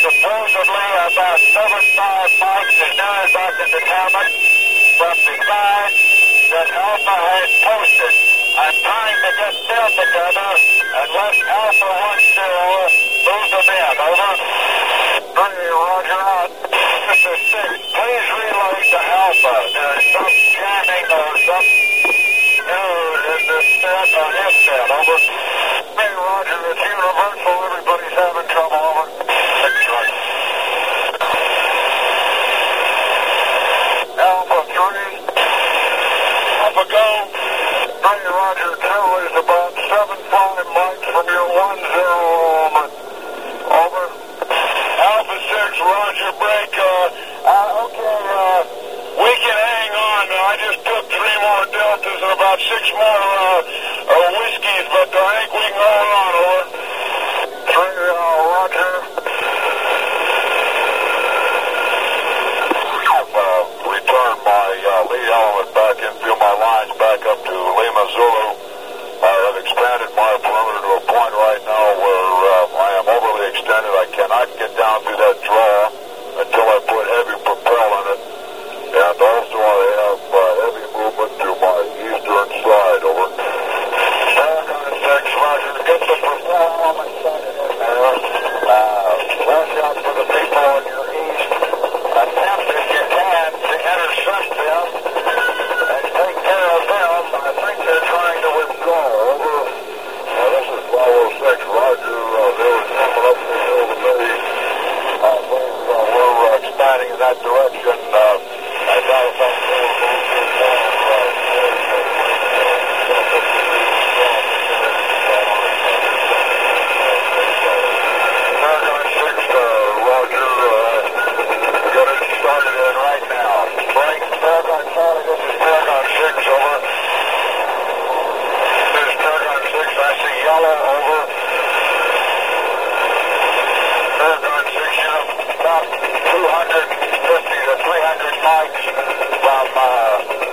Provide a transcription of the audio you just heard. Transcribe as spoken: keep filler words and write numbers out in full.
supposedly about seventy-five mics as near as I can determine from the line that Alpha has posted. I'm trying to get them together and let Alpha one zero move them in. Over. Three, roger out. This is six. Please relay to Alpha. There's some jamming or some error in this set or his set. Over. Hey, roger. It's universal. Everybody's having trouble. Over. Six, right. Alpha three. Alpha go. Three, roger. Two is about seven five mics from your one zero. Over. Over. Alpha six, roger, break. Uh, uh, okay, uh, we can hang on. I just took three more deltas and about six more uh, uh, whiskeys, but I think we can hold on. Over. Three, uh, roger. I've uh, returned my uh, lead element back in, feel my lines back up to Lima Zulu. I have expanded my perimeter to a point right now where uh, I am overly extended. I cannot get down through that draw until I put heavy propel in it. And also I have uh, heavy movement to my eastern side. Over. Paragon six, roger. Get the propel element sighted in there. Uh, watch out for the people on your east. Attempt, if you can, to intercept them and take care of them. I think they're trying to withdraw. Over. Uh, this is Bravo six, roger. Uh, they were coming up the hill to me. Uh, things, uh, we're uh, expanding in that direction. Uh, I got a phone call to move to the right. Paragon six, uh, roger. Uh, got it started in right now. Break. Paragon Charlie, this is Paragon six, over. This is Paragon six, I see yellow, over. Paragon six, you have about two hundred fifty to three hundred mics from uh,